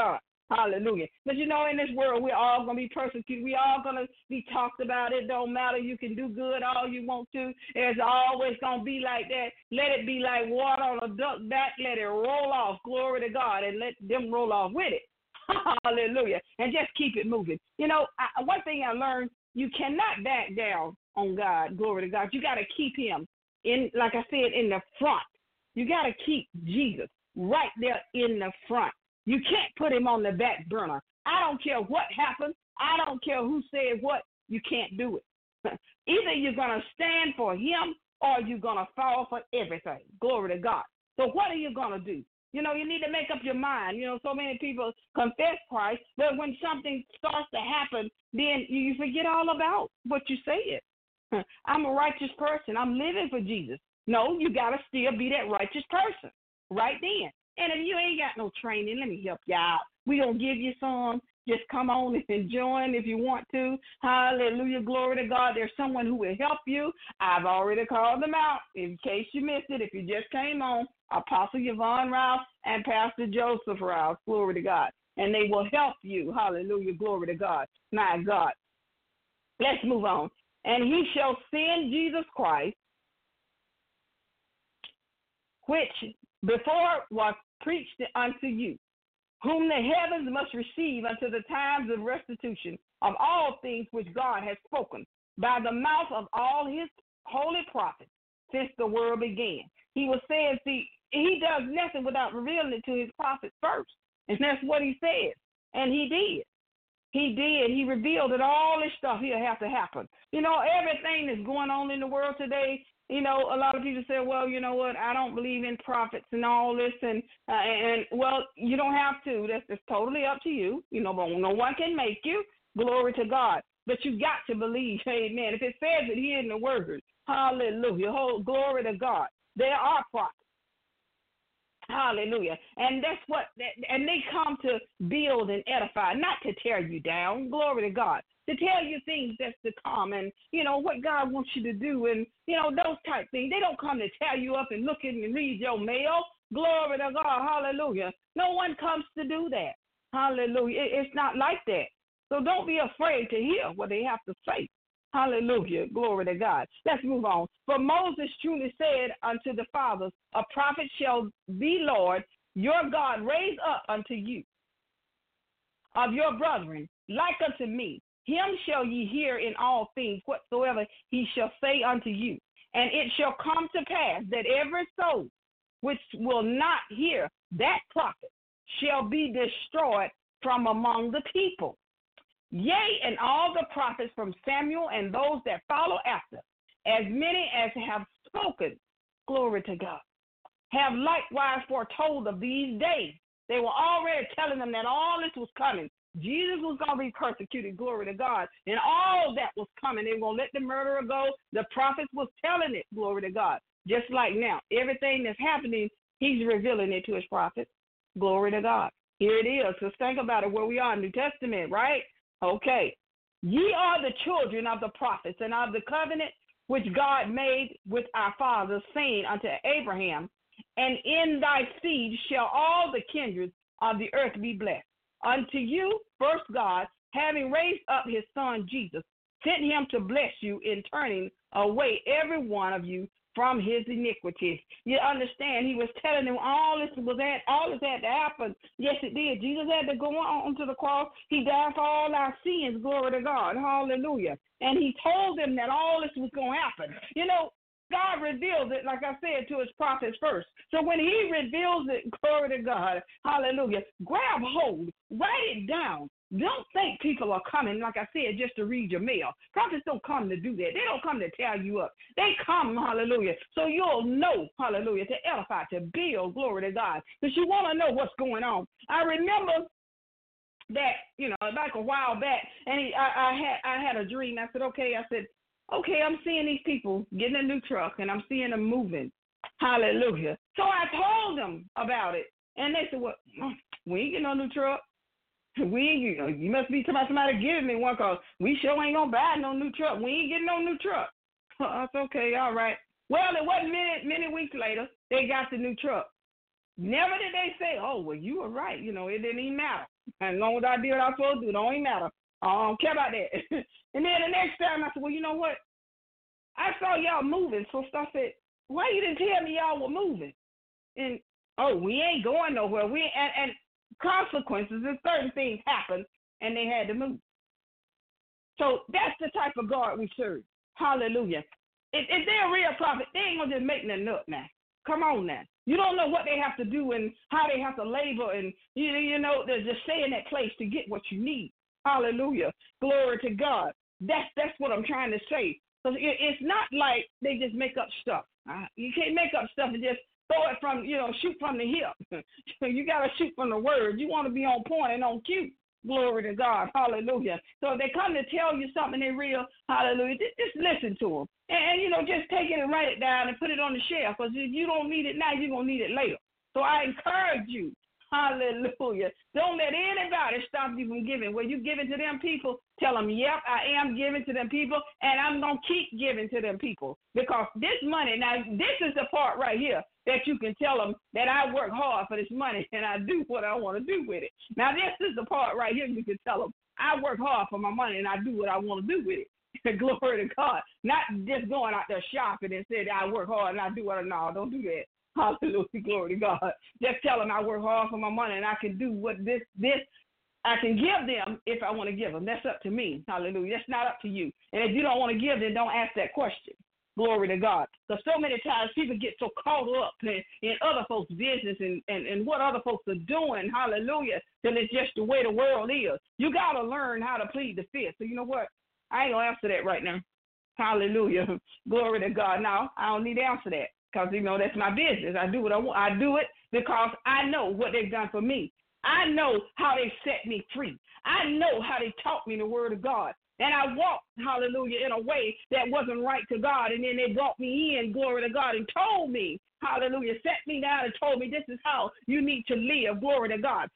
S2: Hallelujah. But you know, in this world, we're all going to be persecuted. We're all going to be talked about. It don't matter. You can do good all you want to. It's always going to be like that. Let it be like water on a duck back. Let it roll off. Glory to God. And let them roll off with it. Hallelujah. And just keep it moving. You know, one thing I learned, you cannot back down on God. Glory to God. You got to keep him in, like I said, in the front. You got to keep Jesus right there in the front. You can't put him on the back burner. I don't care what happens. I don't care who says what. You can't do it. Either you're going to stand for him or you're going to fall for everything. Glory to God. So what are you going to do? You know, you need to make up your mind. You know, so many people confess Christ, but when something starts to happen, then you forget all about what you said. I'm a righteous person. I'm living for Jesus. No, you got to still be that righteous person right then. And if you ain't got no training, let me help you out. We're going to give you some. Just come on and join if you want to. Hallelujah. Glory to God. There's someone who will help you. I've already called them out in case you missed it. If you just came on, Apostle Yvonne Rouse and Pastor Joseph Rouse. Glory to God. And they will help you. Hallelujah. Glory to God. My God. Let's move on. And he shall send Jesus Christ, which before was preached unto you, whom the heavens must receive unto the times of restitution of all things which God has spoken by the mouth of all his holy prophets since the world began. He was saying, see, he does nothing without revealing it to his prophets first. And that's what he says. And he did. He did. He revealed that all this stuff here has to happen. You know, everything that's going on in the world today, you know, a lot of people say, well, you know what, I don't believe in prophets and all this. And well, you don't have to. That's totally up to you. You know, but no one can make you. Glory to God. But you got to believe, amen. If it says it here in the word, hallelujah, glory to God. There are prophets. Hallelujah. And that's what, and they come to build and edify, not to tear you down. Glory to God. To tell you things that's to come and, you know, what God wants you to do and, you know, those type things. They don't come to tear you up and look in and read your mail. Glory to God. Hallelujah. No one comes to do that. Hallelujah. It's not like that. So don't be afraid to hear what they have to say. Hallelujah. Glory to God. Let's move on. For Moses truly said unto the fathers, a prophet shall the Lord your God raise up unto you of your brethren, like unto me. Him shall ye hear in all things whatsoever he shall say unto you. And it shall come to pass that every soul which will not hear that prophet shall be destroyed from among the people. Yea, and all the prophets from Samuel and those that follow after, as many as have spoken, glory to God, have likewise foretold of these days. They were already telling them that all this was coming. Jesus was going to be persecuted, glory to God, and all that was coming. They were going to let the murderer go. The prophets was telling it, glory to God. Just like now, everything that's happening, he's revealing it to his prophets. Glory to God. Here it is. Let's think about it, where we are in the New Testament, right? Okay. Ye are the children of the prophets and of the covenant which God made with our fathers, saying unto Abraham, and in thy seed shall all the kindreds of the earth be blessed. Unto you, first God, having raised up his son Jesus, sent him to bless you in turning away every one of you from his iniquities. You understand, he was telling them all this had to happen. Yes, it did. Jesus had to go on to the cross. He died for all our sins. Glory to God. Hallelujah. And he told them that all this was going to happen. You know, God reveals it, like I said, to his prophets first. So when he reveals it, glory to God, hallelujah, grab hold, write it down. Don't think people are coming, like I said, just to read your mail. Prophets don't come to do that. They don't come to tear you up. They come, hallelujah, so you'll know, hallelujah, to edify, to build, glory to God, because you want to know what's going on. I remember that, you know, like a while back, and I had a dream. I said, okay, I'm seeing these people getting a new truck, and I'm seeing them moving. Hallelujah. So I told them about it, and they said, well, we ain't getting no new truck. You must be somebody giving me one, because we sure ain't going to buy no new truck. We ain't getting no new truck. That's okay, all right. Well, it wasn't many weeks later, they got the new truck. Never did they say, oh, well, you were right. You know, it didn't even matter. As long as I did what I was supposed to do, don't even matter. I don't care about that. And then the next time I said, well, you know what? I saw y'all moving. So I said, why you didn't tell me y'all were moving? And, oh, we ain't going nowhere. And consequences and certain things happened, and they had to move. So that's the type of God we serve. Hallelujah. If they're a real prophet, they ain't going to just make nothing up now. Come on now. You don't know what they have to do and how they have to labor and, you know, they're just stay in that place to get what you need. Hallelujah. Glory to God. That's what I'm trying to say. Because it's not like they just make up stuff. You can't make up stuff and just throw it from, shoot from the hip. You got to shoot from the word. You want to be on point and on cue. Glory to God. Hallelujah. So if they come to tell you something they real, hallelujah, just listen to them. And just take it and write it down and put it on the shelf. Because if you don't need it now, you're going to need it later. So I encourage you, hallelujah, don't let anybody stop you from giving. When you giving to them people, tell them, yep, I am giving to them people, and I'm going to keep giving to them people. Because this money, now this is the part right here that you can tell them that I work hard for this money and I do what I want to do with it. Now this is the part right here you can tell them, I work hard for my money and I do what I want to do with it. Glory to God. Not just going out there shopping and saying I work hard and I do what I know. Don't do that. Hallelujah. Glory to God. Just tell them I work hard for my money and I can do what this I can give them if I want to give them. That's up to me. Hallelujah. That's not up to you. And if you don't want to give, then don't ask that question. Glory to God. Because so many times people get so caught up in other folks' business and what other folks are doing. Hallelujah. That it's just the way the world is. You got to learn how to plead the fifth. So you know what? I ain't going to answer that right now. Hallelujah. Glory to God. Now, I don't need to answer that because, that's my business. I do what I want. I do it because I know what they've done for me. I know how they set me free. I know how they taught me the word of God. And I walked, hallelujah, in a way that wasn't right to God. And then they brought me in, glory to God, and told me, hallelujah, set me down and told me this is how you need to live, glory to God.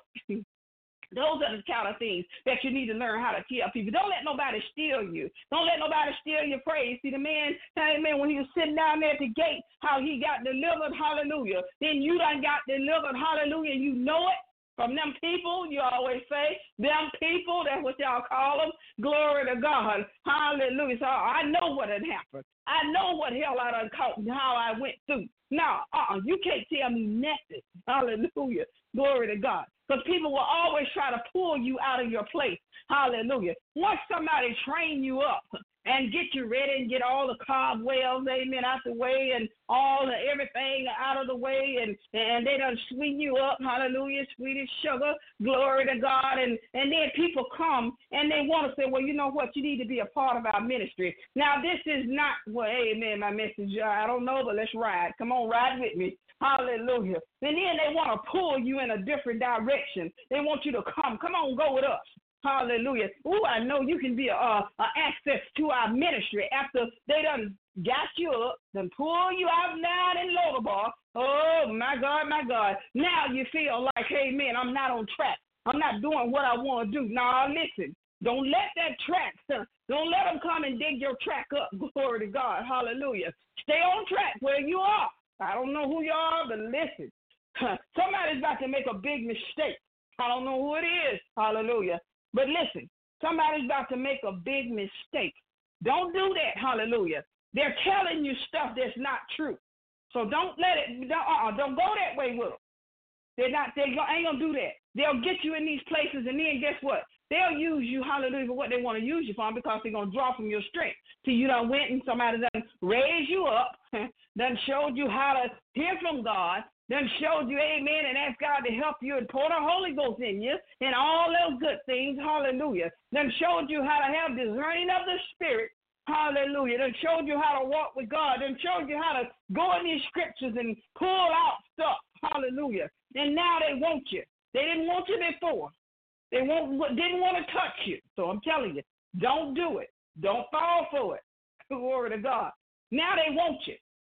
S2: Those are the kind of things that you need to learn how to tell people. Don't let nobody steal you. Don't let nobody steal your praise. See, the man, amen, when he was sitting down there at the gate, how he got delivered, hallelujah. Then you done got delivered, hallelujah, and you know it. From them people, you always say, them people, that's what y'all call them. Glory to God. Hallelujah. So I know what had happened. I know what hell I done caught and how I went through. Now, you can't tell me nothing. Hallelujah. Glory to God. Because people will always try to pull you out of your place. Hallelujah. Once somebody train you up and get you ready and get all the cobwebs, amen, out the way and everything out of the way and they done sweeten you up, hallelujah, sweet as sugar, glory to God. And then people come and they want to say, well, you know what, you need to be a part of our ministry. Now, this is not, well, amen, my message, I don't know, but let's ride. Come on, ride with me. Hallelujah. And then they want to pull you in a different direction. They want you to come on, go with us. Hallelujah. Ooh, I know you can be a access to our ministry after they done got you up, done pull you out now in Lodabar. Oh, my God, my God. Now you feel like, hey, man, I'm not on track. I'm not doing what I want to do. Now, listen, don't let that track, don't let them come and dig your track up. Glory to God. Hallelujah. Stay on track where you are. I don't know who you are, but listen, somebody's about to make a big mistake. I don't know who it is. Hallelujah. But listen, somebody's about to make a big mistake. Don't do that. Hallelujah. They're telling you stuff that's not true. So don't let it, don't go that way with them. They ain't going to do that. They'll get you in these places, and then guess what? They'll use you, hallelujah, for what they want to use you for because they're going to draw from your strength. So you done went and somebody done raised you up, done showed you how to hear from God, done showed you, amen, and asked God to help you and pour the Holy Ghost in you and all those good things, hallelujah. Done showed you how to have discerning of the Spirit, hallelujah. Done showed you how to walk with God. Done showed you how to go in these scriptures and pull out stuff, hallelujah. And now they want you. They didn't want you before. They didn't want to touch you. So I'm telling you, don't do it. Don't fall for it. Glory to God. Now they want you.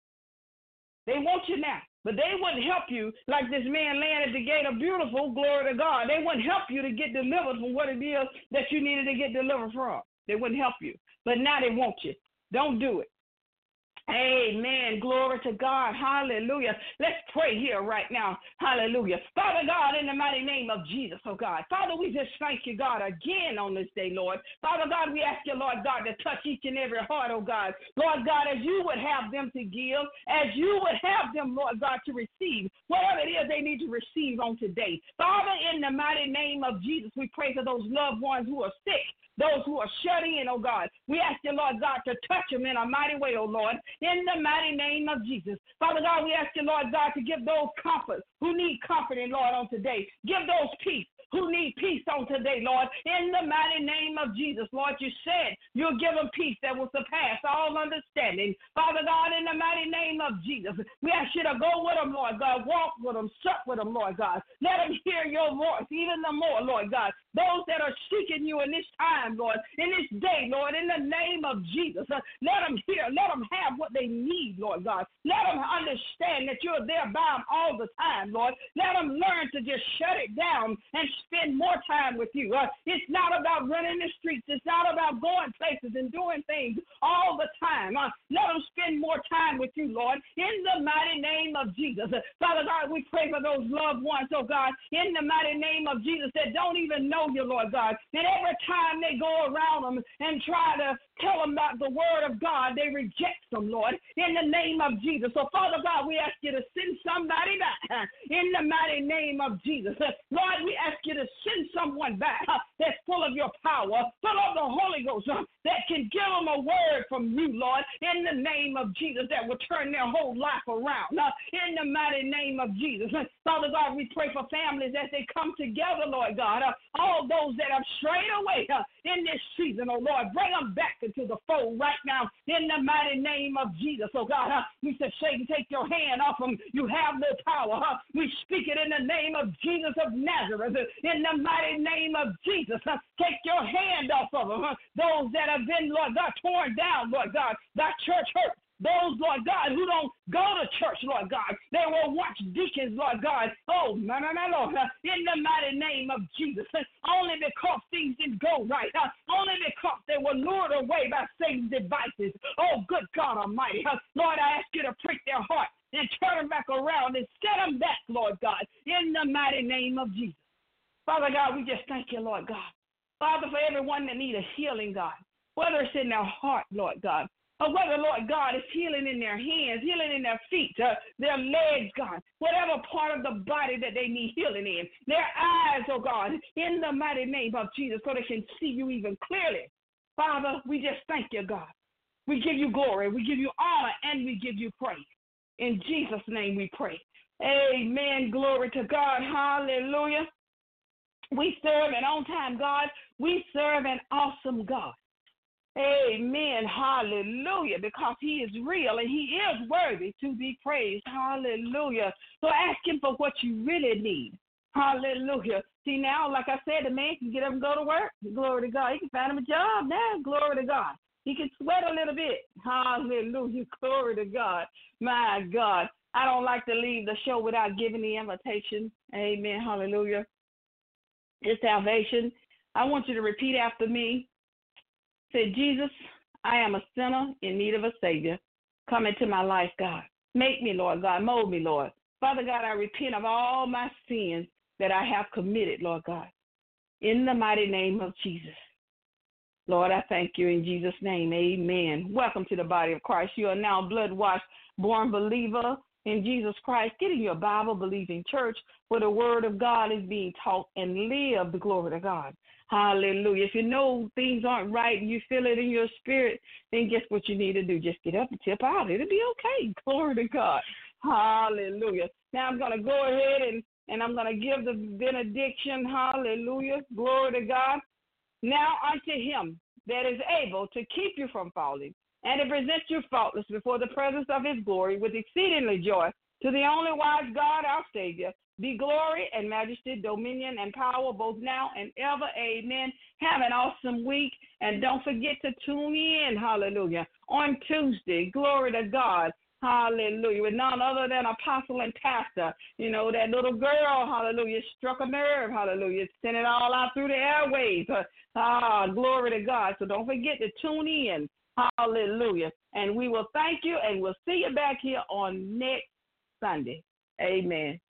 S2: They want you now. But they wouldn't help you like this man laying at the gate of beautiful, glory to God. They wouldn't help you to get delivered from what it is that you needed to get delivered from. They wouldn't help you. But now they want you. Don't do it. Amen. Glory to God. Hallelujah. Let's pray here right now. Hallelujah. Father God, in the mighty name of Jesus, oh God. Father, we just thank you, God, again on this day, Lord. Father God, we ask you, Lord God, to touch each and every heart, oh God. Lord God, as you would have them to give, as you would have them, Lord God, to receive, whatever it is they need to receive on today. Father, in the mighty name of Jesus, we pray for those loved ones who are sick, those who are shut in, oh God. We ask you, Lord God, to touch them in a mighty way, oh Lord, in the mighty name of Jesus. Father God, we ask you, Lord God, to give those comfort who need comforting, Lord, on today. Give those peace who need peace on today, Lord, in the mighty name of Jesus. Lord, you said you'll give them peace that will surpass all understanding. Father God, in the mighty name of Jesus, we ask you to go with them, Lord God, walk with them, sup with them, Lord God. Let them hear your voice even the more, Lord God. Those that are seeking you in this time, Lord, in this day, Lord, in the name of Jesus, let them hear, let them have what they need, Lord God. Let them understand that you're there by them all the time, Lord. Let them learn to just shut it down and spend more time with you. It's not about running the streets. It's not about going places and doing things all the time. Let them spend more time with you, Lord, in the mighty name of Jesus. Father God, we pray for those loved ones, oh God, in the mighty name of Jesus that don't even know you, Lord God. And every time they go around them and try to tell them about the word of God, they reject them, Lord, in the name of Jesus. So, Father God, we ask you to send somebody back in the mighty name of Jesus. Lord, we ask you to send someone back that's full of your power, full of the Holy Ghost, that can give them a word from you, Lord, in the name of Jesus, that will turn their whole life around. In the mighty name of Jesus. Father God, we pray for families as they come together, Lord God. All those that have strayed away in this season, oh Lord, bring them back into the fold right now in the mighty name of Jesus. Oh God, we say, Satan, take your hand off them. You have no power. We speak it in the name of Jesus of Nazareth. In the mighty name of Jesus, take your hand off of them. Those that have been, Lord God, torn down, Lord God, that church hurt. Those, Lord God, who don't go to church, Lord God, they will watch deacons, Lord God. Oh, no, Lord, in the mighty name of Jesus, only because things didn't go right, only because they were lured away by Satan's devices. Oh, good God Almighty, Lord, I ask you to prick their heart and turn them back around and set them back, Lord God, in the mighty name of Jesus. Father God, we just thank you, Lord God. Father, for everyone that needs a healing, God, whether it's in their heart, Lord God, or whether, Lord God, is healing in their hands, healing in their feet, their legs, God, whatever part of the body that they need healing in, their eyes, oh God, in the mighty name of Jesus, so they can see you even clearly. Father, we just thank you, God. We give you glory, we give you honor, and we give you praise. In Jesus' name we pray. Amen. Glory to God. Hallelujah. We serve an on-time God. We serve an awesome God. Amen. Hallelujah. Because he is real and he is worthy to be praised. Hallelujah. So ask him for what you really need. Hallelujah. See, now, like I said, the man can get up and go to work. Glory to God. He can find him a job now. Glory to God. He can sweat a little bit. Hallelujah. Glory to God. My God. I don't like to leave the show without giving the invitation. Amen. Hallelujah. It's salvation. I want you to repeat after me. Say, Jesus, I am a sinner in need of a Savior. Come into my life, God. Make me, Lord God. Mold me, Lord. Father God, I repent of all my sins that I have committed, Lord God. In the mighty name of Jesus. Lord, I thank you in Jesus' name. Amen. Welcome to the body of Christ. You are now a blood-washed, born believer in Jesus Christ. Get in your Bible-believing church where the word of God is being taught and live the glory to God. Hallelujah. If you know things aren't right and you feel it in your spirit, then guess what you need to do? Just get up and tip out. It'll be okay. Glory to God. Hallelujah. Now I'm going to go ahead and I'm going to give the benediction. Hallelujah. Glory to God. Now unto him that is able to keep you from falling and to present you faultless before the presence of his glory with exceedingly joy, to the only wise God, our Savior, be glory and majesty, dominion and power, both now and ever. Amen. Have an awesome week. And don't forget to tune in, hallelujah, on Tuesday. Glory to God. Hallelujah. With none other than apostle and pastor. You know, that little girl, hallelujah, struck a nerve, hallelujah. Sent it all out through the airwaves. Glory to God. So don't forget to tune in Hallelujah. And we will thank you, and we'll see you back here on next Sunday. Amen.